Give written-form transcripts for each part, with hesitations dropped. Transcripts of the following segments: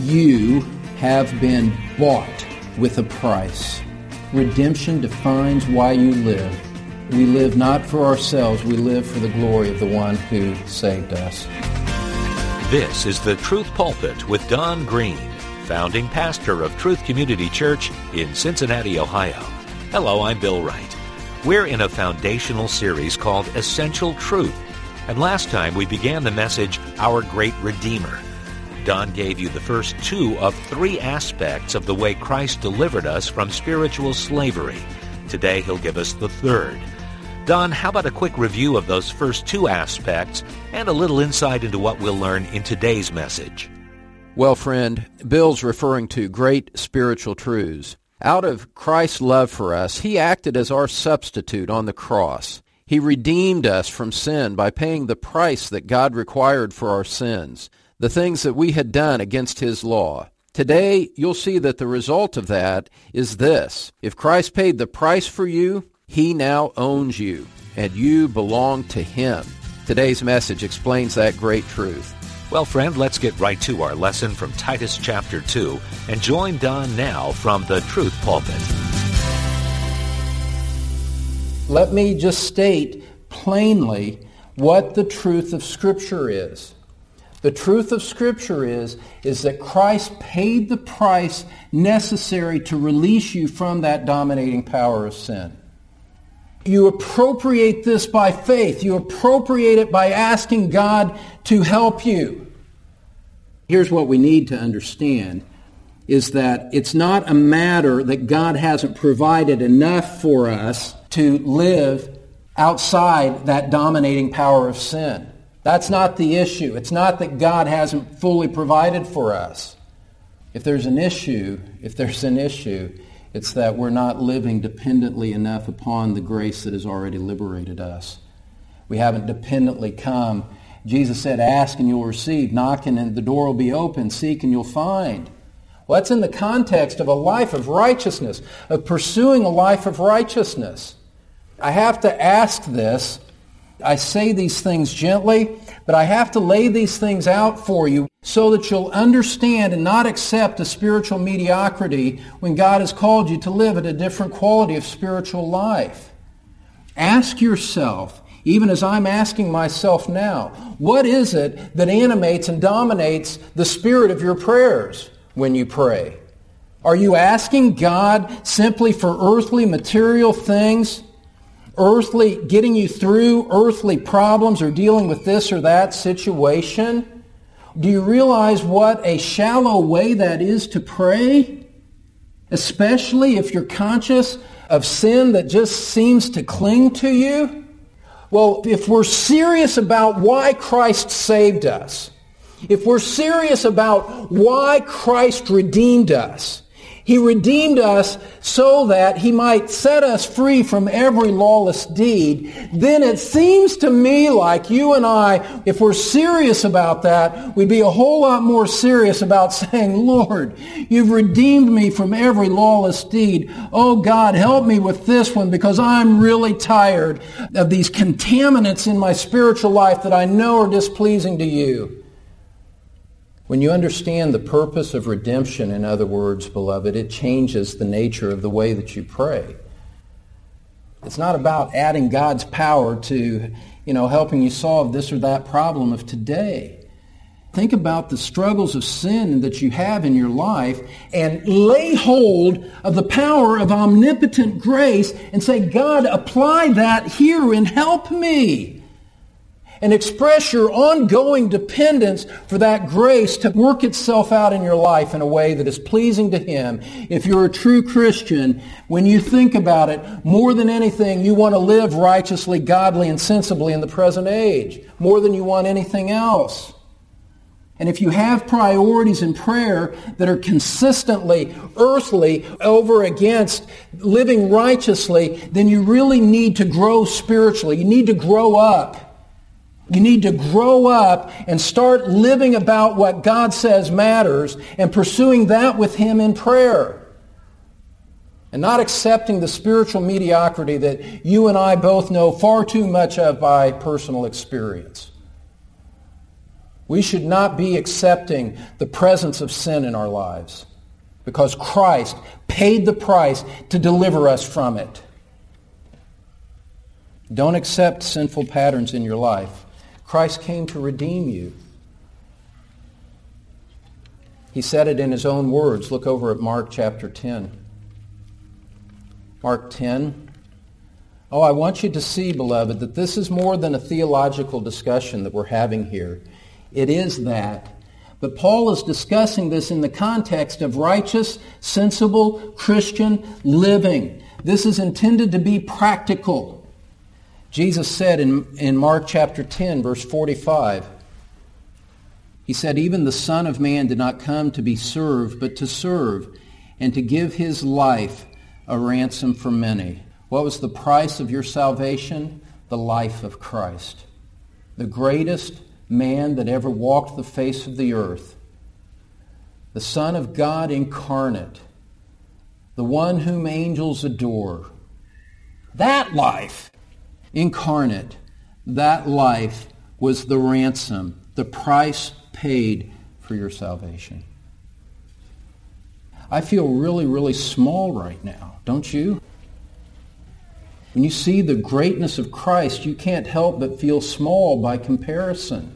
You have been bought with a price. Redemption defines why you live. We live not for ourselves, we live for the glory of the one who saved us. This is the Truth Pulpit with Don Green, founding pastor of Truth Community Church in Cincinnati, Ohio. Hello, I'm Bill Wright. We're in a foundational series called Essential Truth, and last time we began the message, Our Great Redeemer. Don gave you the first two of three aspects of the way Christ delivered us from spiritual slavery. Today he'll give us the third. Don, how about a quick review of those first two aspects and a little insight into what we'll learn in today's message? Well, friend, Bill's referring to great spiritual truths. Out of Christ's love for us, he acted as our substitute on the cross. He redeemed us from sin by paying the price that God required for our sins, the things that we had done against his law. Today, you'll see that the result of that is this. If Christ paid the price for you, he now owns you, and you belong to him. Today's message explains that great truth. Well, friend, let's get right to our lesson from Titus chapter 2 and join Don now from the Truth Pulpit. Let me just state plainly what the truth of Scripture is. The truth of Scripture is that Christ paid the price necessary to release you from that dominating power of sin. You appropriate this by faith. You appropriate it by asking God to help you. Here's what we need to understand, is that it's not a matter that God hasn't provided enough for us to live outside that dominating power of sin. That's not the issue. It's not that God hasn't fully provided for us. If there's an issue, it's that we're not living dependently enough upon the grace that has already liberated us. We haven't dependently come. Jesus said, ask and you'll receive, knock and the door will be open, seek and you'll find. Well, that's in the context of a life of righteousness, of pursuing a life of righteousness. I have to ask this. I say these things gently, but I have to lay these things out for you so that you'll understand and not accept a spiritual mediocrity when God has called you to live at a different quality of spiritual life. Ask yourself, even as I'm asking myself now, what is it that animates and dominates the spirit of your prayers when you pray? Are you asking God simply for earthly material things? Getting you through earthly problems or dealing with this or that situation? Do you realize what a shallow way that is to pray? Especially if you're conscious of sin that just seems to cling to you? Well, if we're serious about why Christ saved us, if we're serious about why Christ redeemed us, he redeemed us so that he might set us free from every lawless deed. Then it seems to me like you and I, if we're serious about that, we'd be a whole lot more serious about saying, Lord, you've redeemed me from every lawless deed. Oh God, help me with this one because I'm really tired of these contaminants in my spiritual life that I know are displeasing to you. When you understand the purpose of redemption, in other words, beloved, it changes the nature of the way that you pray. It's not about adding God's power to, helping you solve this or that problem of today. Think about the struggles of sin that you have in your life and lay hold of the power of omnipotent grace and say, God, apply that here and help me. And express your ongoing dependence for that grace to work itself out in your life in a way that is pleasing to him. If you're a true Christian, when you think about it, more than anything, you want to live righteously, godly, and sensibly in the present age, more than you want anything else. And if you have priorities in prayer that are consistently earthly over against living righteously, then you really need to grow spiritually. You need to grow up. You need to grow up and start living about what God says matters and pursuing that with him in prayer. And not accepting the spiritual mediocrity that you and I both know far too much of by personal experience. We should not be accepting the presence of sin in our lives because Christ paid the price to deliver us from it. Don't accept sinful patterns in your life. Christ came to redeem you. He said it in his own words. Look over at Mark chapter 10. Mark 10. Oh, I want you to see, beloved, that this is more than a theological discussion that we're having here. It is that. But Paul is discussing this in the context of righteous, sensible, Christian living. This is intended to be practical. Jesus said in Mark chapter 10, verse 45, he said, "Even the Son of Man did not come to be served, but to serve, and to give his life a ransom for many." What was the price of your salvation? The life of Christ. The greatest man that ever walked the face of the earth. The Son of God incarnate. The one whom angels adore. That life incarnate, that life was the ransom, the price paid for your salvation. I feel really, really small right now, don't you? When you see the greatness of Christ, you can't help but feel small by comparison.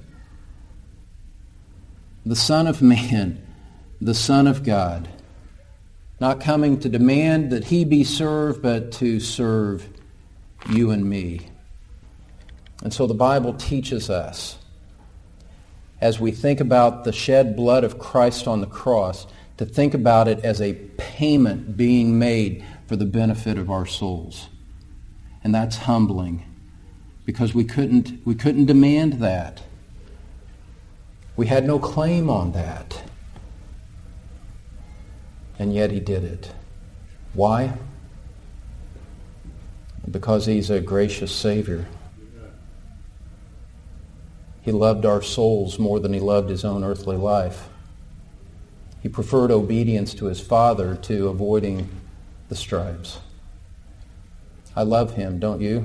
The Son of Man, the Son of God, not coming to demand that he be served, but to serve you and me. And so the Bible teaches us, as we think about the shed blood of Christ on the cross, to think about it as a payment being made for the benefit of our souls. And that's humbling, because we couldn't demand that. We had no claim on that. And yet he did it. Why? Because he's a gracious Savior. He loved our souls more than he loved his own earthly life. He preferred obedience to his Father to avoiding the stripes. I love him, don't you?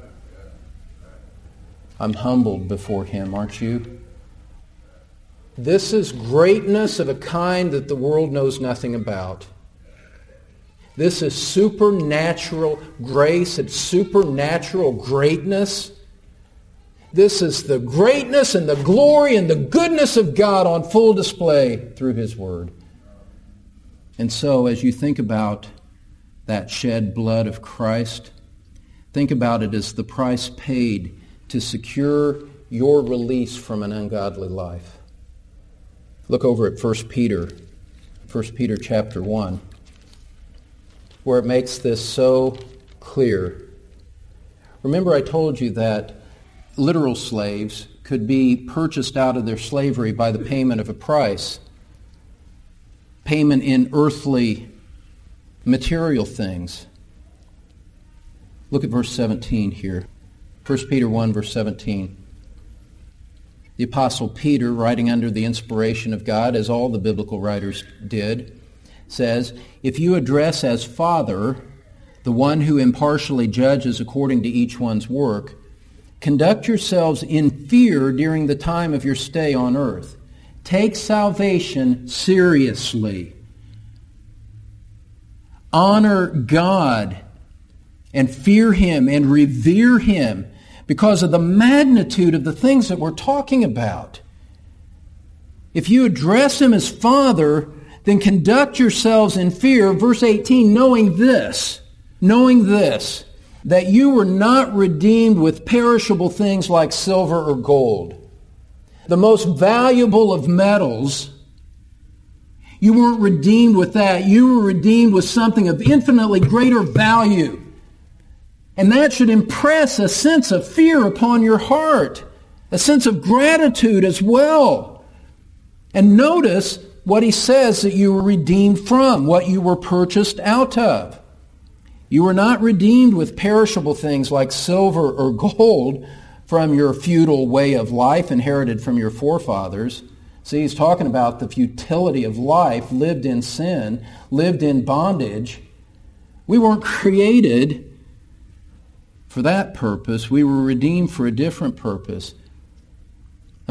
I'm humbled before him, aren't you? This is greatness of a kind that the world knows nothing about. This is supernatural grace. It's supernatural greatness. This is the greatness and the glory and the goodness of God on full display through his word. And so as you think about that shed blood of Christ, think about it as the price paid to secure your release from an ungodly life. Look over at 1 Peter chapter 1, where it makes this so clear. Remember I told you that literal slaves could be purchased out of their slavery by the payment of a price, payment in earthly material things. Look at verse 17 here. 1 Peter 1, verse 17. The Apostle Peter, writing under the inspiration of God, as all the biblical writers did, says, "If you address as Father the one who impartially judges according to each one's work, conduct yourselves in fear during the time of your stay on earth. Take salvation seriously. Honor God and fear him and revere him because of the magnitude of the things that we're talking about. If you address him as Father, then conduct yourselves in fear." Verse 18, knowing this, that you were not redeemed with perishable things like silver or gold, the most valuable of metals. You weren't redeemed with that. You were redeemed with something of infinitely greater value. And that should impress a sense of fear upon your heart, a sense of gratitude as well. And notice what he says that you were redeemed from, what you were purchased out of. You were not redeemed with perishable things like silver or gold from your feudal way of life inherited from your forefathers. See, he's talking about the futility of life lived in sin, lived in bondage. We weren't created for that purpose. We were redeemed for a different purpose.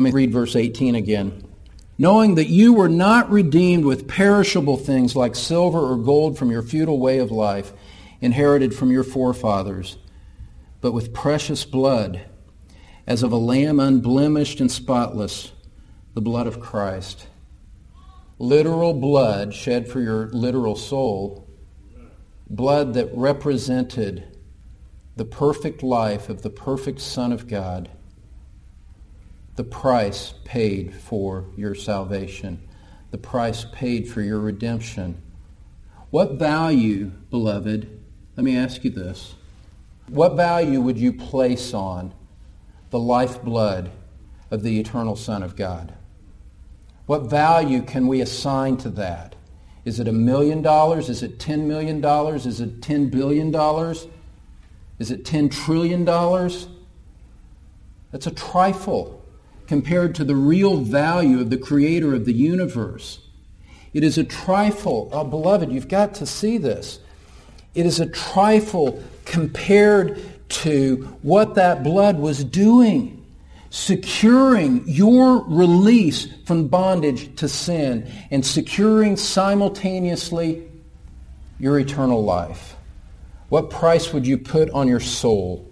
Let me read verse 18 again. Knowing that you were not redeemed with perishable things like silver or gold from your futile way of life, inherited from your forefathers, but with precious blood, as of a lamb unblemished and spotless, the blood of Christ. Literal blood shed for your literal soul, blood that represented the perfect life of the perfect Son of God, the price paid for your salvation, the price paid for your redemption. What value, beloved, let me ask you this, what value would you place on the lifeblood of the eternal Son of God? What value can we assign to that? Is it $1 million? Is it $10 million? Is it $10 billion? Is it $10 trillion? That's a trifle compared to the real value of the Creator of the universe. It is a trifle. Oh, beloved, you've got to see this. It is a trifle compared to what that blood was doing, securing your release from bondage to sin and securing simultaneously your eternal life. What price would you put on your soul?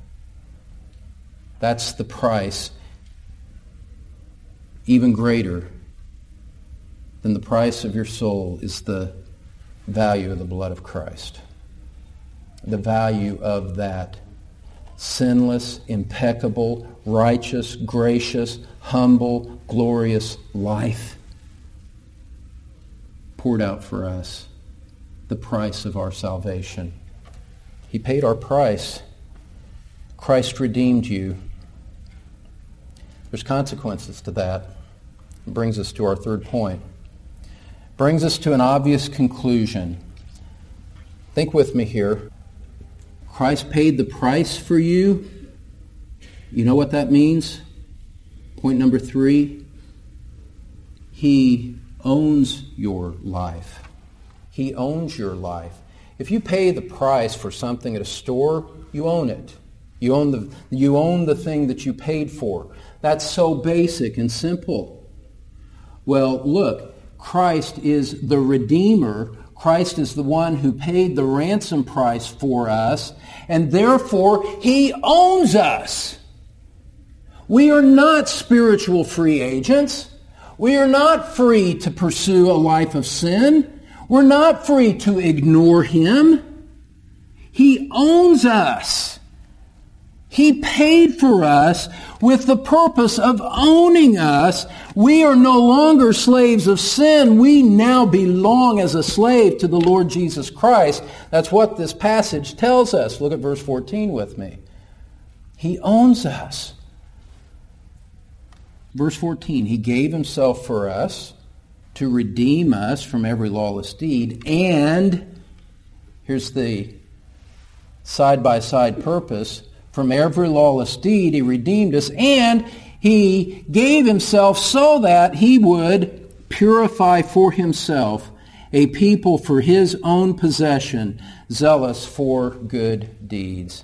That's the price. Even greater than the price of your soul is the value of the blood of Christ. The value of that sinless, impeccable, righteous, gracious, humble, glorious life poured out for us. The price of our salvation. He paid our price. Christ redeemed you. There's consequences to that. It brings us to our third point. Brings us to an obvious conclusion. Think with me here. Christ paid the price for you. You know what that means? Point number 3. He owns your life. He owns your life. If you pay the price for something at a store, you own it. You own the thing that you paid for. That's so basic and simple. Well, look, Christ is the Redeemer. Christ is the one who paid the ransom price for us, and therefore He owns us. We are not spiritual free agents. We are not free to pursue a life of sin. We're not free to ignore Him. He owns us. He paid for us with the purpose of owning us. We are no longer slaves of sin. We now belong as a slave to the Lord Jesus Christ. That's what this passage tells us. Look at verse 14 with me. He owns us. Verse 14, He gave Himself for us to redeem us from every lawless deed. And, here's the side-by-side purpose, from every lawless deed He redeemed us, and He gave Himself so that He would purify for Himself a people for His own possession, zealous for good deeds.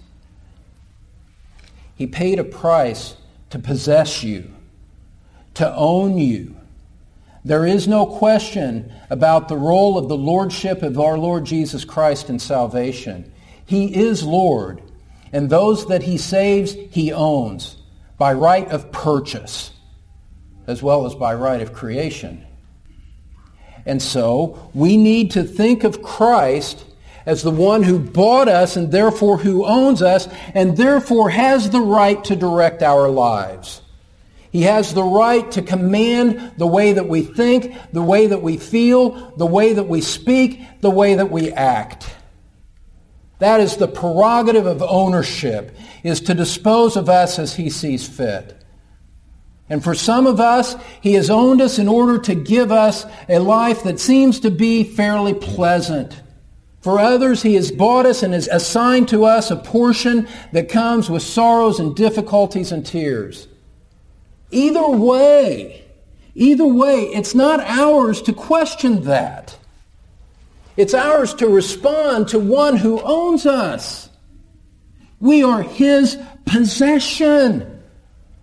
He paid a price to possess you, to own you. There is no question about the role of the lordship of our Lord Jesus Christ in salvation. He is Lord. And those that He saves, He owns by right of purchase, as well as by right of creation. And so, we need to think of Christ as the one who bought us and therefore who owns us and therefore has the right to direct our lives. He has the right to command the way that we think, the way that we feel, the way that we speak, the way that we act. That is the prerogative of ownership, is to dispose of us as He sees fit. And for some of us, He has owned us in order to give us a life that seems to be fairly pleasant. For others, He has bought us and has assigned to us a portion that comes with sorrows and difficulties and tears. Either way, it's not ours to question that. It's ours to respond to one who owns us. We are His possession.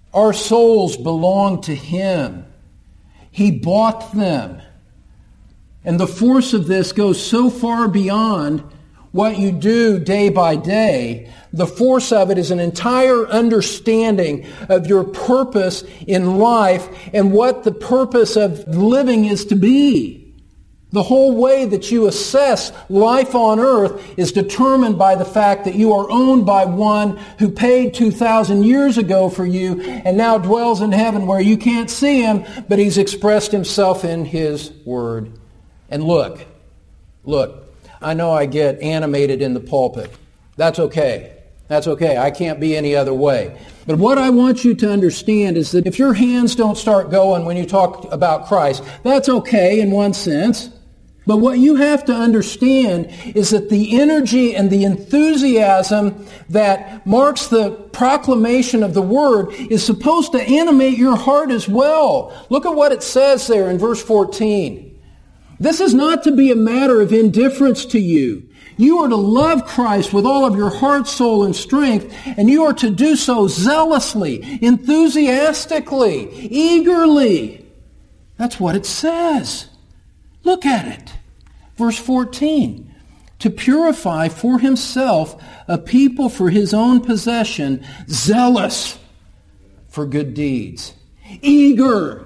Our souls belong to Him. He bought them. And the force of this goes so far beyond what you do day by day. The force of it is an entire understanding of your purpose in life and what the purpose of living is to be. The whole way that you assess life on earth is determined by the fact that you are owned by one who paid 2,000 years ago for you and now dwells in heaven where you can't see Him, but He's expressed Himself in His Word. And look, I know I get animated in the pulpit. That's okay. I can't be any other way. But what I want you to understand is that if your hands don't start going when you talk about Christ, that's okay in one sense. But what you have to understand is that the energy and the enthusiasm that marks the proclamation of the Word is supposed to animate your heart as well. Look at what it says there in verse 14. This is not to be a matter of indifference to you. You are to love Christ with all of your heart, soul, and strength, and you are to do so zealously, enthusiastically, eagerly. That's what it says. Look at it. Verse 14. To purify for Himself a people for His own possession, zealous for good deeds. Eager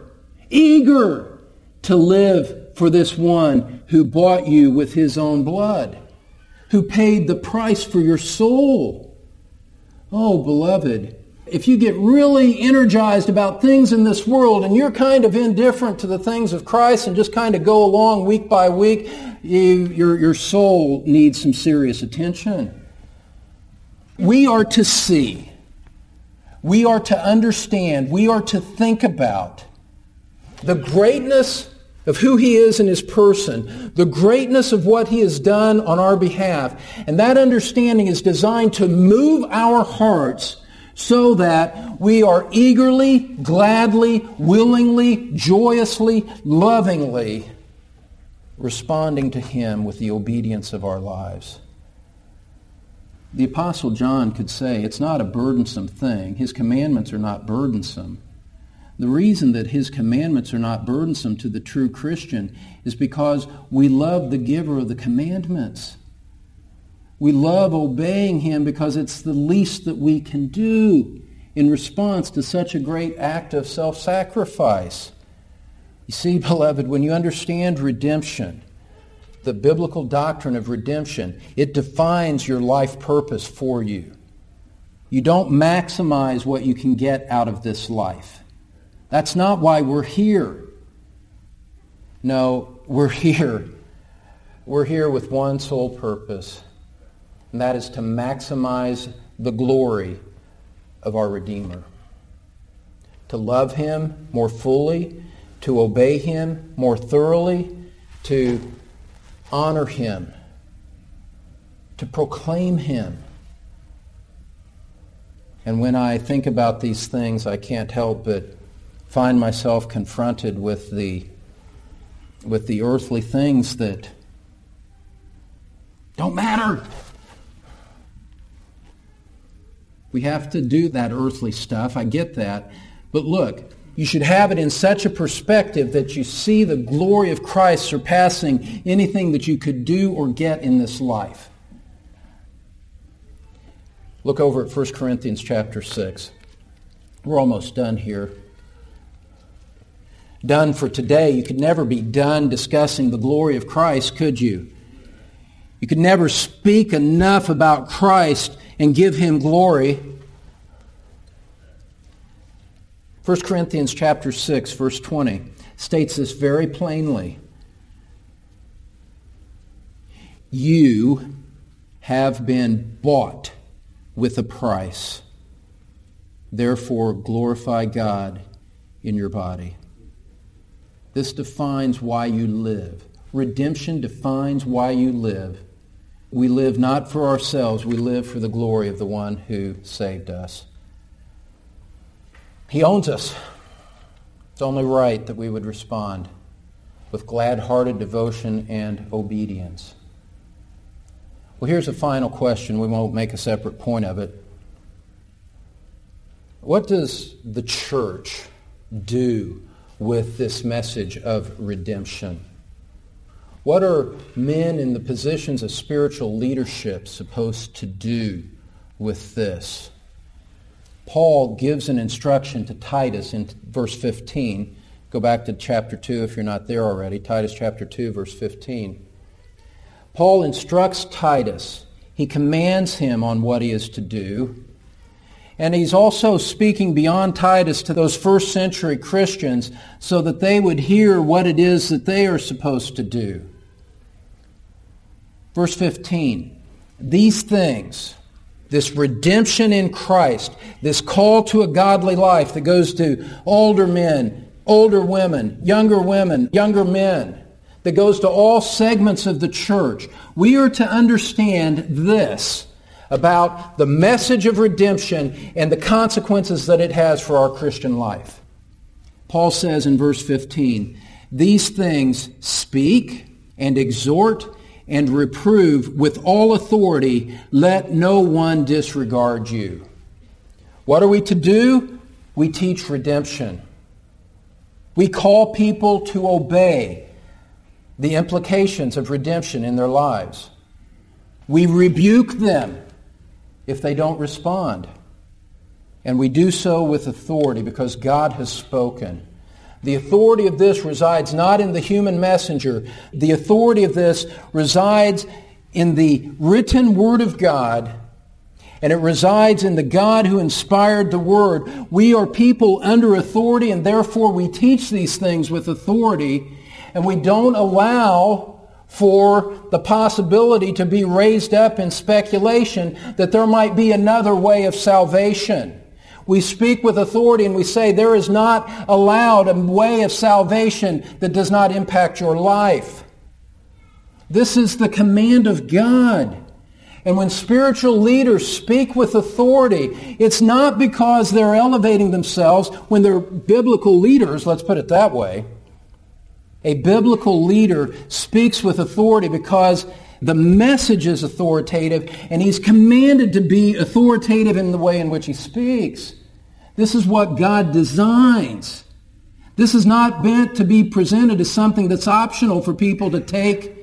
to live for this one who bought you with His own blood, who paid the price for your soul. Oh, beloved, if you get really energized about things in this world and you're kind of indifferent to the things of Christ and just kind of go along week by week, your soul needs some serious attention. We are to see. We are to understand. We are to think about the greatness of who He is in His person, the greatness of what He has done on our behalf. And that understanding is designed to move our hearts so that we are eagerly, gladly, willingly, joyously, lovingly responding to Him with the obedience of our lives. The Apostle John could say it's not a burdensome thing. His commandments are not burdensome. The reason that His commandments are not burdensome to the true Christian is because we love the giver of the commandments. We love obeying Him because it's the least that we can do in response to such a great act of self-sacrifice. You see, beloved, when you understand redemption, the biblical doctrine of redemption, it defines your life purpose for you. You don't maximize what you can get out of this life. That's not why we're here. No, we're here. We're here with one sole purpose, and that is to maximize the glory of our Redeemer. To love Him more fully, to obey Him more thoroughly, to honor Him, to proclaim Him. And when I think about these things, I can't help but find myself confronted with the earthly things that don't matter. We have to do that earthly stuff. I get that. But look, you should have it in such a perspective that you see the glory of Christ surpassing anything that you could do or get in this life. Look over at 1 Corinthians chapter 6. We're almost done here. Done for today. You could never be done discussing the glory of Christ, could you? You could never speak enough about Christ and give Him glory. 1 Corinthians chapter 6, verse 20 states this very plainly. You have been bought with a price. Therefore, glorify God in your body. This defines why you live. Redemption defines why you live. We live not for ourselves. We live for the glory of the one who saved us. He owns us. It's only right that we would respond with glad-hearted devotion and obedience. Well, here's a final question. We won't make a separate point of it. What does the church do with this message of redemption? What are men in the positions of spiritual leadership supposed to do with this? Paul gives an instruction to Titus in verse 15. Go back to chapter 2 if you're not there already. Titus chapter 2, verse 15. Paul instructs Titus. He commands him on what he is to do. And he's also speaking beyond Titus to those first century Christians so that they would hear what it is that they are supposed to do. Verse 15, these things, this redemption in Christ, this call to a godly life that goes to older men, older women, younger men, that goes to all segments of the church. We are to understand this about the message of redemption and the consequences that it has for our Christian life. Paul says in verse 15, these things speak and exhort and reprove with all authority. Let no one disregard you. What are we to do? We teach redemption. We call people to obey the implications of redemption in their lives. We rebuke them if they don't respond. And we do so with authority because God has spoken. The authority of this resides not in the human messenger. The authority of this resides in the written Word of God, and it resides in the God who inspired the Word. We are people under authority, and therefore we teach these things with authority, and we don't allow for the possibility to be raised up in speculation that there might be another way of salvation. We speak with authority and we say there is not allowed a way of salvation that does not impact your life. This is the command of God. And when spiritual leaders speak with authority, it's not because they're elevating themselves. When they're biblical leaders, let's put it that way, a biblical leader speaks with authority because the message is authoritative, and he's commanded to be authoritative in the way in which he speaks. This is what God designs. This is not meant to be presented as something that's optional for people to take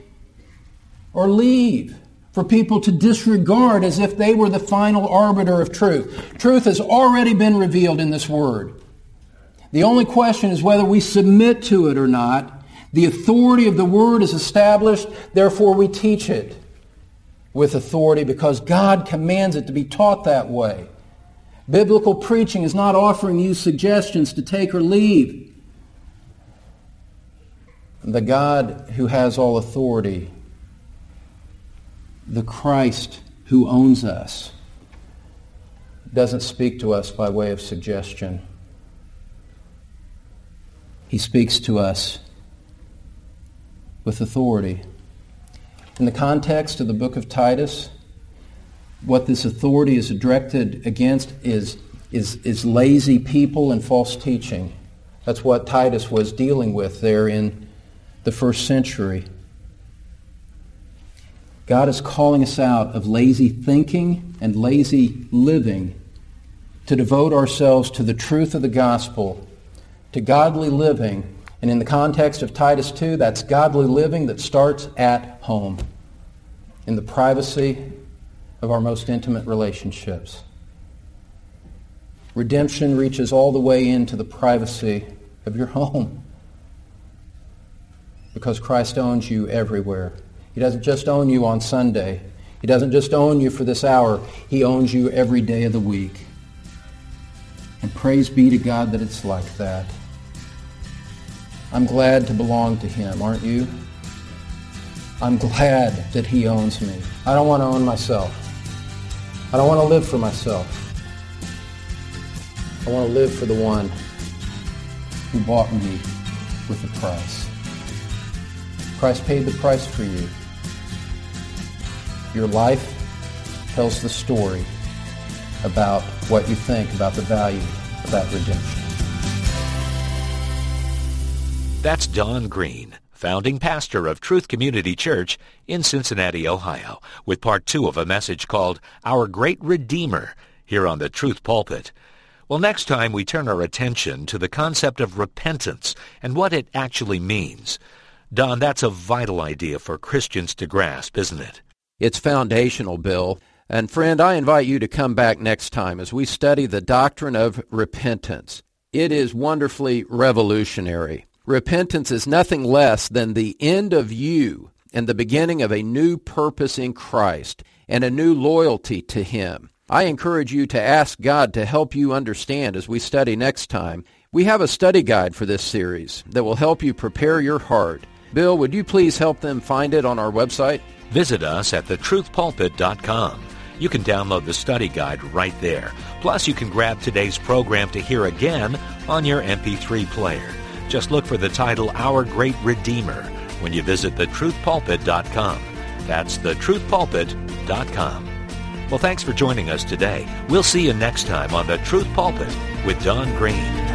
or leave, for people to disregard as if they were the final arbiter of truth. Truth has already been revealed in this Word. The only question is whether we submit to it or not. The authority of the Word is established, therefore we teach it with authority because God commands it to be taught that way. Biblical preaching is not offering you suggestions to take or leave. The God who has all authority, the Christ who owns us, doesn't speak to us by way of suggestion. He speaks to us with authority. In the context of the book of Titus, what this authority is directed against is lazy people and false teaching. That's what Titus was dealing with there in the first century. God is calling us out of lazy thinking and lazy living to devote ourselves to the truth of the gospel, to godly living. And in the context of Titus 2, that's godly living that starts at home, in the privacy of our most intimate relationships. Redemption reaches all the way into the privacy of your home because Christ owns you everywhere. He doesn't just own you on Sunday. He doesn't just own you for this hour. He owns you every day of the week. And praise be to God that it's like that. I'm glad to belong to Him, aren't you? I'm glad that He owns me. I don't want to own myself. I don't want to live for myself. I want to live for the one who bought me with a price. Christ paid the price for you. Your life tells the story about what you think about the value of that redemption. That's Don Green, founding pastor of Truth Community Church in Cincinnati, Ohio, with part 2 of a message called Our Great Redeemer here on the Truth Pulpit. Well, next time we turn our attention to the concept of repentance and what it actually means. Don, that's a vital idea for Christians to grasp, isn't it? It's foundational, Bill. And friend, I invite you to come back next time as we study the doctrine of repentance. It is wonderfully revolutionary. Repentance is nothing less than the end of you and the beginning of a new purpose in Christ and a new loyalty to Him. I encourage you to ask God to help you understand as we study next time. We have a study guide for this series that will help you prepare your heart. Bill, would you please help them find it on our website? Visit us at thetruthpulpit.com. You can download the study guide right there. Plus, you can grab today's program to hear again on your MP3 player. Just look for the title, Our Great Redeemer, when you visit thetruthpulpit.com. That's thetruthpulpit.com. Well, thanks for joining us today. We'll see you next time on The Truth Pulpit with Don Green.